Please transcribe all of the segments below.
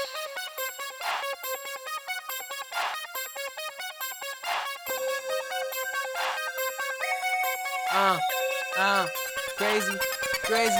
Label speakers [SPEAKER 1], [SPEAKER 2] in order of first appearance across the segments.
[SPEAKER 1] Crazy, crazy.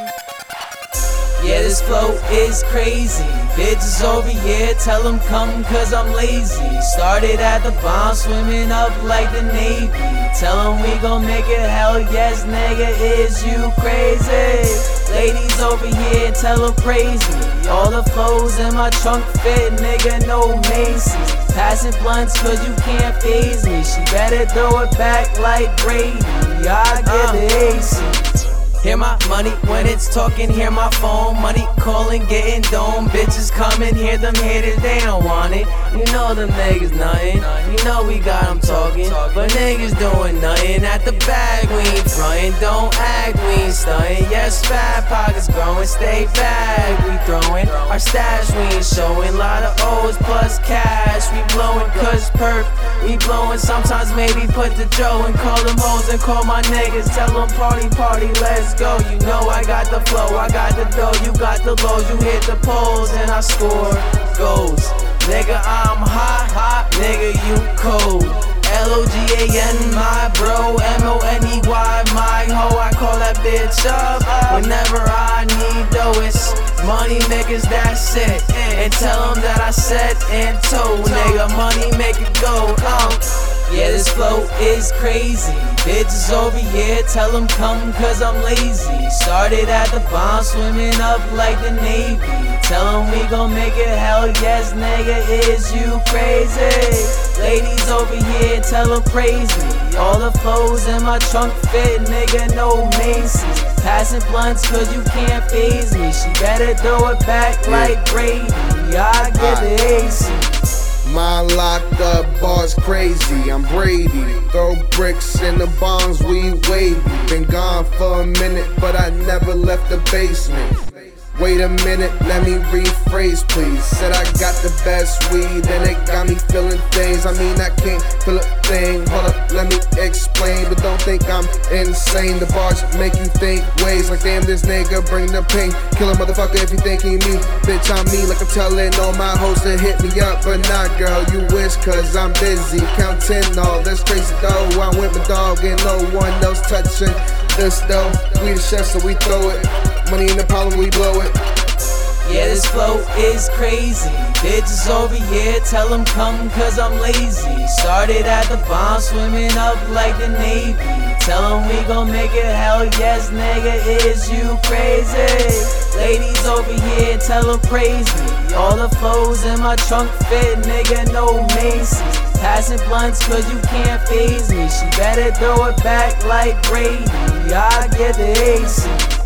[SPEAKER 1] Yeah, this flow is crazy. Bitches over here, tell them come cause I'm lazy. Started at the bottom, swimming up like the Navy. Tell them we gon' make it, hell yes, nigga, is you crazy? Ladies over here, tell them praise me. All the flows in my trunk fit, nigga, no Macy's. Passing blunts cause you can't faze me. She better throw it back like Brady. I get the AC. Hear my money when it's talking, hear my phone. Money calling, getting dome. Bitches coming, hear them haters, they don't want it. You know them niggas nothing. You know we got them talking, but niggas doing nothing. At the bag, we ain't frontin'. Don't act, we ain't stuntin'. Yes, fat pockets growing, stay back, we throwing. Our stash, we ain't showing. Lot of O's plus cash, we blowing cause perp. We blowing, sometimes maybe put the Joe and call them hoes and call my niggas. Tell them party, party, let's go. You know I got the flow, I got the dough. You got the lows, you hit the poles and I score goals. Nigga, I'm hot, nigga, you cold. Logan, my bro, Money, my hoe. I call that bitch up whenever I need dough. It's money makers, that's it. And tell them that I said and told, nigga, money make it go. Yeah, this flow is crazy. Bitches over here, tell them come cause I'm lazy. Started at the bottom, swimming up like the Navy. Tell them we gon' make it, hell yes, nigga, is you crazy? Ladies over here, tell them praise me. All the flows in my trunk fit, nigga, no Macy's. Passing blunts cause you can't faze me. She better throw it back like Brady. I get the AC.
[SPEAKER 2] My locked up bars crazy, I'm Brady. Throw bricks in the bombs, we wavy. Been gone for a minute, but I never left the basement. Wait a minute, let me rephrase please. Said I got the best weed and it got me feeling things. I mean I can't feel a thing, hold up, let me explain. But don't think I'm insane, the bars make you think ways. Like damn, this nigga bring the pain. Kill a motherfucker if you think he me. Bitch, I'm me like I'm telling all my hoes to hit me up. But nah girl, you wish cause I'm busy counting all this crazy dough. I'm with my dog and no one else touching this dough. We the chefs so we throw it. Money in the problem, we blow it.
[SPEAKER 1] Yeah, this flow is crazy. Bitches over here, tell them come cause I'm lazy. Started at the bottom, swimming up like the Navy. Tell them we gon' make it, hell yes, nigga, is you crazy? Ladies over here, tell them praise me. All the flows in my trunk fit, nigga, no Macy's. Passing blunts cause you can't faze me. She better throw it back like Brady. I get the AC.